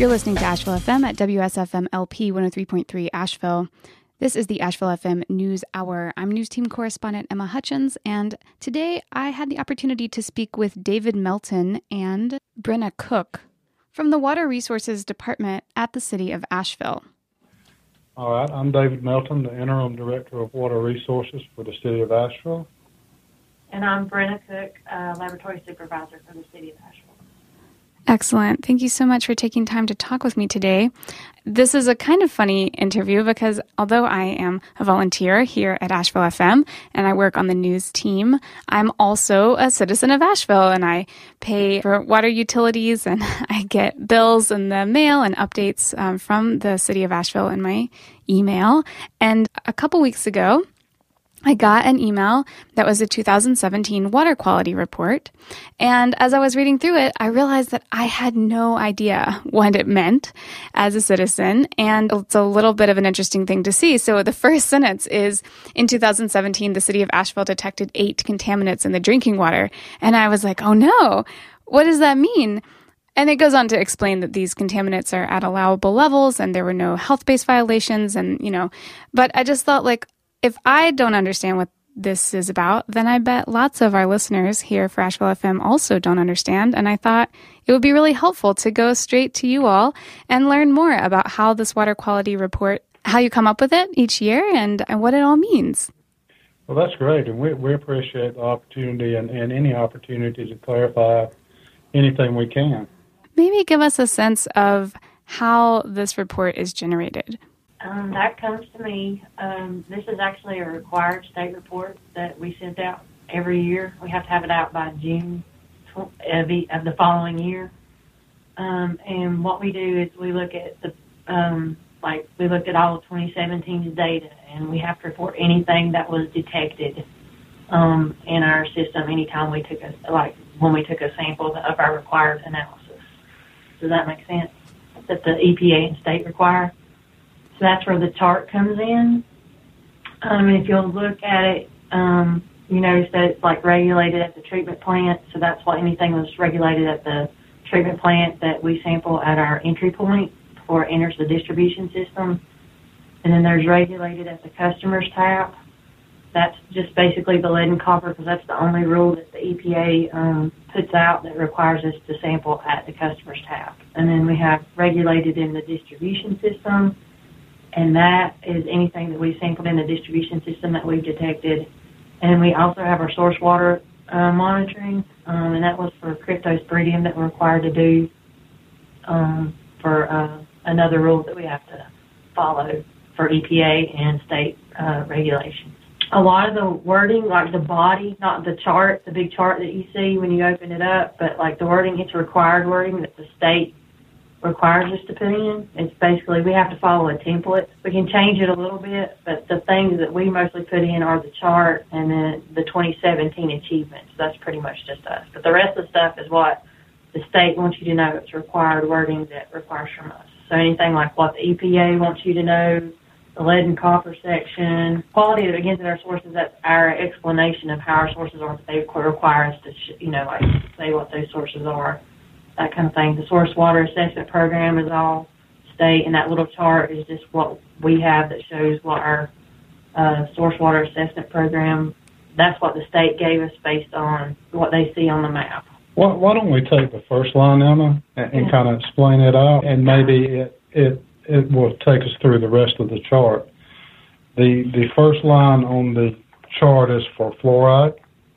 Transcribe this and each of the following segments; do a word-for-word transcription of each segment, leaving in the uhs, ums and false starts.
You're listening to Asheville F M at W S F M L P one oh three point three Asheville. This is the Asheville F M News Hour. I'm News Team correspondent Emma Hutchins, and today I had the opportunity to speak with David Melton and Brenna Cook from the Water Resources Department at the City of Asheville. All right, I'm David Melton, the Interim Director of Water Resources for the City of Asheville. And I'm Brenna Cook, uh, Laboratory Supervisor for the City of Asheville. Excellent. Thank you so much for taking time to talk with me today. This is a kind of funny interview because although I am a volunteer here at Asheville F M and I work on the news team, I'm also a citizen of Asheville and I pay for water utilities and I get bills in the mail and updates um, from the City of Asheville in my email. And a couple weeks ago, I got an email that was a two thousand seventeen water quality report. And as I was reading through it, I realized that I had no idea what it meant as a citizen. And it's a little bit of an interesting thing to see. So the first sentence is, in two thousand seventeen, the City of Asheville detected eight contaminants in the drinking water. And I was like, oh no, what does that mean? And it goes on to explain that these contaminants are at allowable levels and there were no health-based violations and, you know, but I just thought like, if I don't understand what this is about, then I bet lots of our listeners here for Asheville F M also don't understand. And I thought it would be really helpful to go straight to you all and learn more about how this water quality report, how you come up with it each year and, and what it all means. Well, that's great. And we, we appreciate the opportunity and, and any opportunity to clarify anything we can. Maybe give us a sense of how this report is generated. Um, that comes to me. Um, this is actually a required state report that we send out every year. We have to have it out by June of the, of the following year. Um, and what we do is we look at the, um, like we looked at all of twenty seventeen's data, and we have to report anything that was detected um, in our system anytime we took a, like when we took a sample of our required analysis. Does that make sense? That the E P A and state require. So that's where the chart comes in. Um, and if you'll look at it, um, you notice that it's like regulated at the treatment plant. So that's what anything was regulated at the treatment plant that we sample at our entry point before it enters the distribution system. And then there's regulated at the customer's tap. That's just basically the lead and copper because that's the only rule that the E P A um, puts out that requires us to sample at the customer's tap. And then we have regulated in the distribution system. And that is anything that we sampled in the distribution system that we've detected. And we also have our source water uh, monitoring, um, and that was for cryptosporidium that we're required to do um, for uh, another rule that we have to follow for E P A and state uh, regulations. A lot of the wording, like the body, not the chart, the big chart that you see when you open it up, but like the wording, it's required wording that the state requires us to put in. It's basically we have to follow a template. We can change it a little bit, but the things that we mostly put in are the chart and then the twenty seventeen achievements. That's pretty much just us. But the rest of the stuff is what the state wants you to know. It's required wording that requires from us. So anything like what the E P A wants you to know, the lead and copper section, quality that begins at our sources, that's our explanation of how our sources are, but they require us to, you know, like say what those sources are. That kind of thing. The source water assessment program is all state, and that little chart is just what we have that shows what our uh, source water assessment program, that's what the state gave us based on what they see on the map. Why, why don't we take the first line, Emma, and, and kind of explain it out, and maybe it, it it will take us through the rest of the chart. The, the first line on the chart is for fluoride.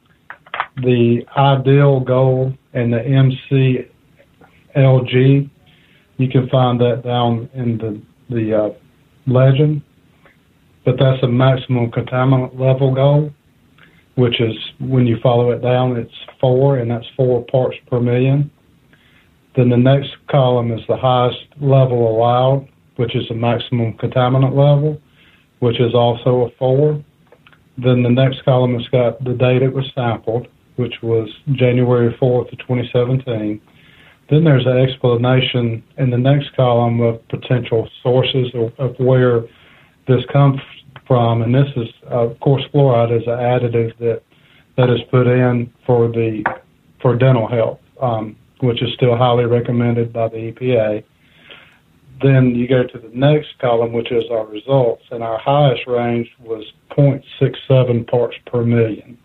The ideal goal and the M C L G, you can find that down in the the uh, legend, but that's a maximum contaminant level goal, which is when you follow it down, it's four, and that's four parts per million. Then the next column is the highest level allowed, which is a maximum contaminant level, which is also a four. Then the next column has got the date it was sampled, which was January fourth of twenty seventeen. Then there's an explanation in the next column of potential sources of, of where this comes from, and this is, uh, of course, fluoride is an additive that that is put in for the for dental health, um, which is still highly recommended by the E P A. then you go to the next column, which is our results, and our highest range was zero point six seven parts per million.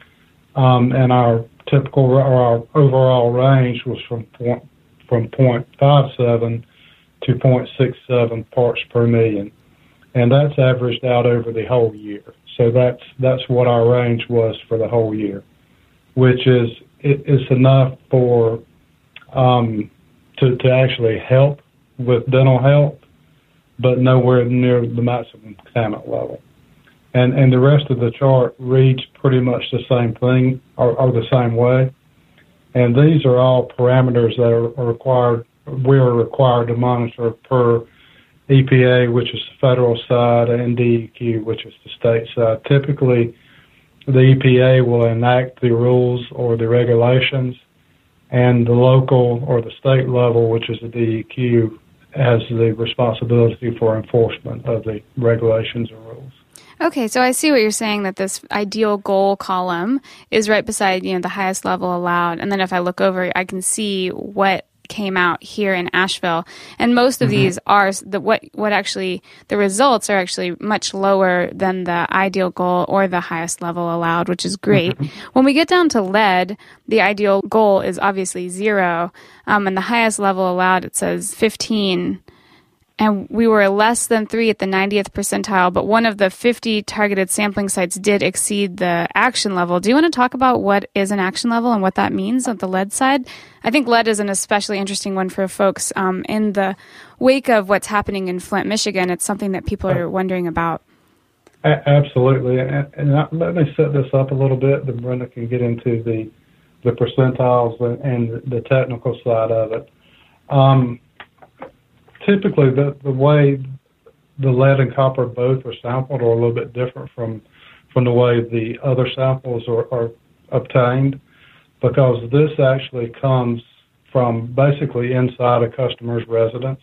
Um, and our typical, or our overall range was from point, from zero point five seven to zero point six seven parts per million. And that's averaged out over the whole year. So that's that's what our range was for the whole year, which is it is enough for um, to to actually help with dental health, but nowhere near the maximum contaminant level. And and the rest of the chart reads pretty much the same thing or, or the same way. And these are all parameters that are, are required. We are required to monitor per E P A, which is the federal side, and D E Q, which is the state side. Typically, the E P A will enact the rules or the regulations, and the local or the state level, which is the D E Q, has the responsibility for enforcement of the regulations and rules. Okay, so I see what you're saying, that this ideal goal column is right beside, you know, the highest level allowed. And then if I look over, I can see what came out here in Asheville. And most of mm-hmm. these are the what what actually the results are actually much lower than the ideal goal or the highest level allowed, which is great. Mm-hmm. When we get down to lead, the ideal goal is obviously zero, um, and the highest level allowed, it says fifteen. And we were less than three at the ninetieth percentile, but one of the fifty targeted sampling sites did exceed the action level. Do you want to talk about what is an action level and what that means on the lead side? I think lead is an especially interesting one for folks um, in the wake of what's happening in Flint, Michigan. It's something that people are wondering about. A- absolutely. And, and let me set this up a little bit, then Brenda can get into the, the percentiles and, and the technical side of it. Um, Typically, the, the way the lead and copper both are sampled are a little bit different from from the way the other samples are, are obtained, because this actually comes from basically inside a customer's residence.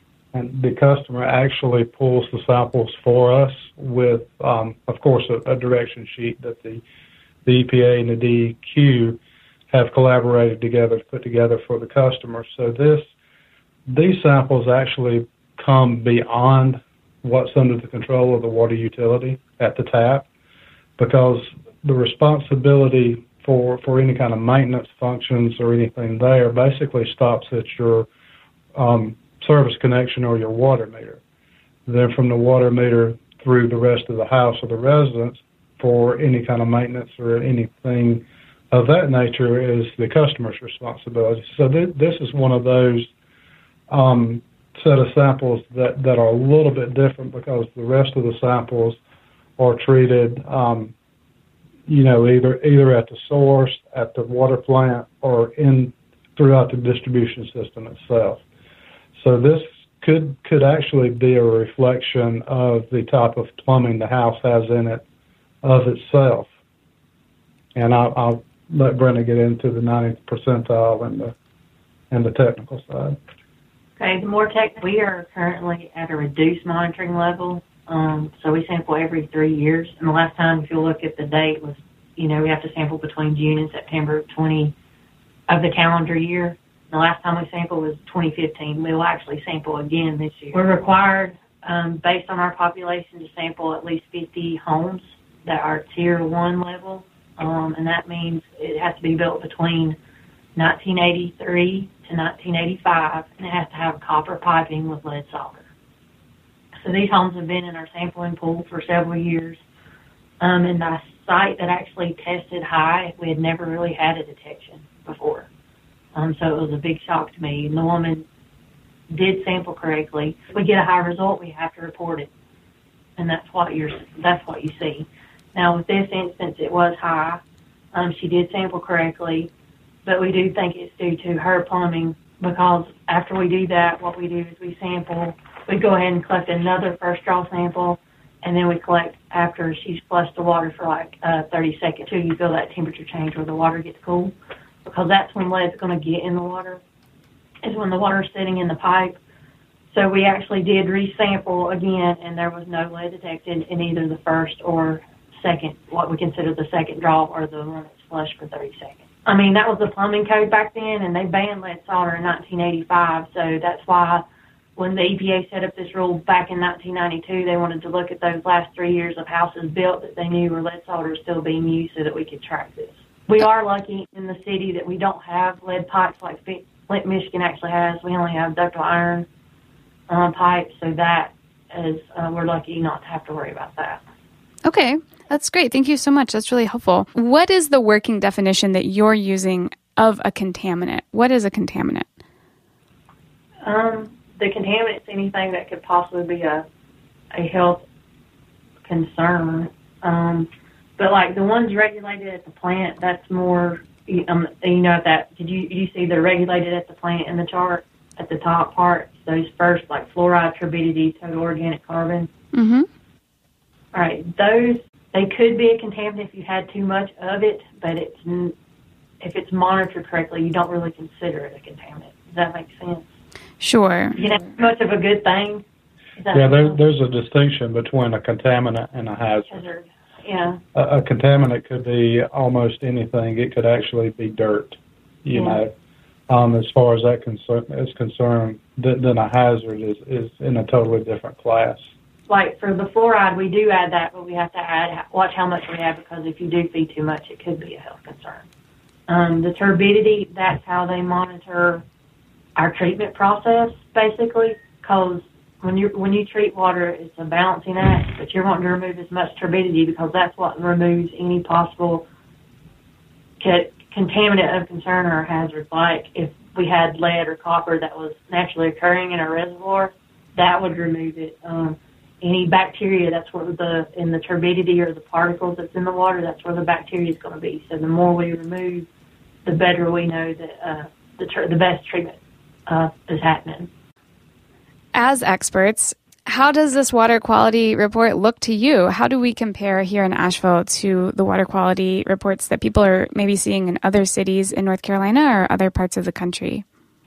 And the customer actually pulls the samples for us with, um, of course, a, a direction sheet that the, the E P A and the D E Q have collaborated together to put together for the customer. So this These samples actually come beyond what's under the control of the water utility at the tap, because the responsibility for, for any kind of maintenance functions or anything there basically stops at your um, service connection or your water meter. Then from the water meter through the rest of the house or the residence, for any kind of maintenance or anything of that nature, is the customer's responsibility. So th- this is one of those Um, set of samples that, that are a little bit different, because the rest of the samples are treated, um, you know, either either at the source, at the water plant, or in throughout the distribution system itself. So this could could actually be a reflection of the type of plumbing the house has in it of itself. And I'll, I'll let Brenda get into the ninetieth percentile and the and the technical side. Okay, the more tech, we are currently at a reduced monitoring level, um, so we sample every three years. And the last time, if you look at the date, was, you know, we have to sample between June and September twenty of the calendar year. The last time we sampled was twenty fifteen. We will actually sample again this year. We're required, um, based on our population, to sample at least fifty homes that are tier one level, um, and that means it has to be built between nineteen eighty-three to nineteen eighty-five, and it has to have copper piping with lead solder. So these homes have been in our sampling pool for several years. Um, and the site that actually tested high, we had never really had a detection before. Um, so it was a big shock to me. And the woman did sample correctly. If we get a high result, we have to report it. And that's what you're, that's what you see. Now, with this instance, it was high. Um, she did sample correctly. But we do think it's due to her plumbing, because after we do that, what we do is we sample, we go ahead and collect another first draw sample, and then we collect after she's flushed the water for like uh, thirty seconds till you feel that temperature change where the water gets cool, because that's when lead's going to get in the water, is when the water's sitting in the pipe. So we actually did resample again, and there was no lead detected in either the first or second, what we consider the second draw, or the one that's flushed for thirty seconds. I mean, that was the plumbing code back then, and they banned lead solder in nineteen eighty-five, so that's why when the E P A set up this rule back in nineteen ninety-two, they wanted to look at those last three years of houses built that they knew were lead solder still being used so that we could track this. We are lucky in the city that we don't have lead pipes like Flint, Michigan actually has. We only have ductile iron um, pipes, so that is, uh, we're lucky not to have to worry about that. Okay, that's great. Thank you so much. That's really helpful. What is the working definition that you're using of a contaminant? What is a contaminant? Um, the contaminant's anything that could possibly be a a health concern. Um, but like the ones regulated at the plant, that's more. Um, you know that. Did you you see the regulated at the plant in the chart at the top part? Those first like fluoride, turbidity, total organic carbon. Mm-hmm. All right, those they could be a contaminant if you had too much of it, but it's if it's monitored correctly, you don't really consider it a contaminant. Does that make sense? Sure. You know, much of a good thing. Yeah, there, there's a distinction between a contaminant and a hazard. hazard. Yeah. A, a contaminant could be almost anything. It could actually be dirt, you yeah. know. Um, as far as that concern, is concerned, then, then a hazard is, is in a totally different class. Like for the fluoride, we do add that, but we have to add watch how much we add because if you do feed too much, it could be a health concern. Um, the turbidity, that's how they monitor our treatment process, basically, because when you when you treat water, it's a balancing act, but you're wanting to remove as much turbidity because that's what removes any possible ca- contaminant of concern or hazard. Like if we had lead or copper that was naturally occurring in a reservoir, that would remove it. Um, any bacteria, that's where the in the turbidity or the particles that's in the water, that's where the bacteria is going to be. So the more we remove, the better we know that uh, the tr- the best treatment uh, is happening. As experts, how does this water quality report look to you? How do we compare here in Asheville to the water quality reports that people are maybe seeing in other cities in North Carolina or other parts of the country?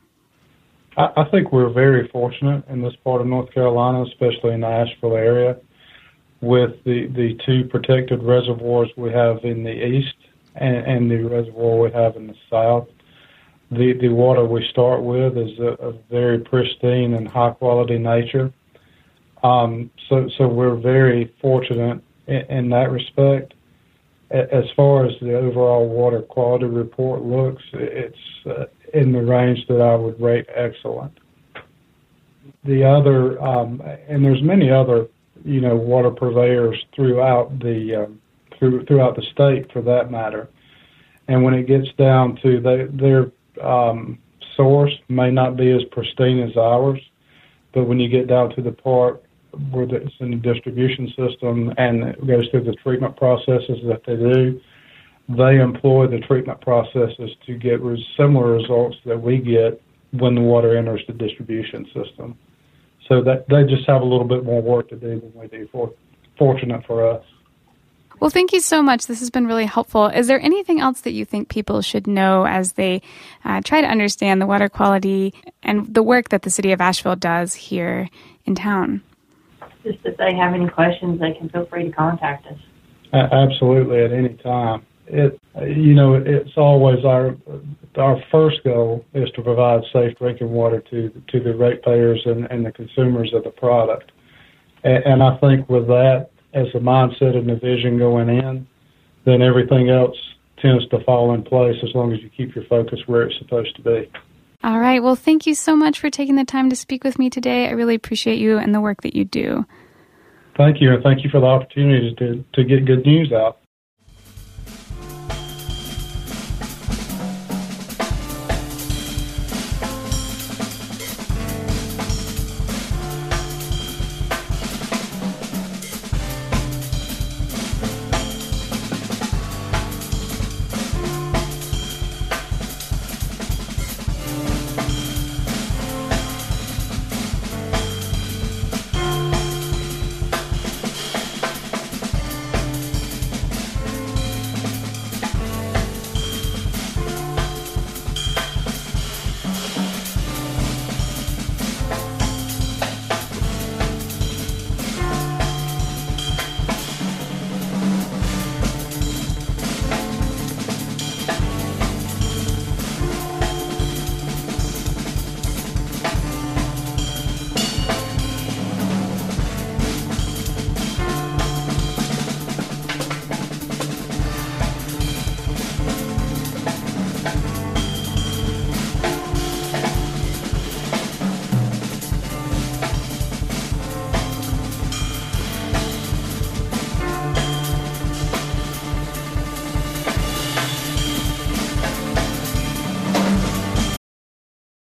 I, I think we're very fortunate in this part of North Carolina, especially in the Asheville area, with the, the two protected reservoirs we have in the east and, and the reservoir we have in the south. The the water we start with is a, a very pristine and high quality nature. Um, so so we're very fortunate in, in that respect. As far as the overall water quality report looks, it's uh, in the range that I would rate excellent. The other, um, and there's many other, you know, water purveyors throughout the um, through, throughout the state, for that matter. And when it gets down to they, their um, source may not be as pristine as ours, but when you get down to the part where it's in the distribution system and it goes through the treatment processes that they do, they employ the treatment processes to get res- similar results that we get when the water enters the distribution system. So that they just have a little bit more work to do than we do. For, fortunate for us. Well, thank you so much. This has been really helpful. Is there anything else that you think people should know as they uh, try to understand the water quality and the work that the city of Asheville does here in town? Just if they have any questions, they can feel free to contact us. Uh, absolutely, at any time. It, you know, it's always our our first goal is to provide safe drinking water to to the ratepayers and, and the consumers of the product. And, and I think with that as a mindset and a vision going in, then everything else tends to fall in place as long as you keep your focus where it's supposed to be. All right. Well, thank you so much for taking the time to speak with me today. I really appreciate you and the work that you do. Thank you, and thank you for the opportunity to, to get good news out.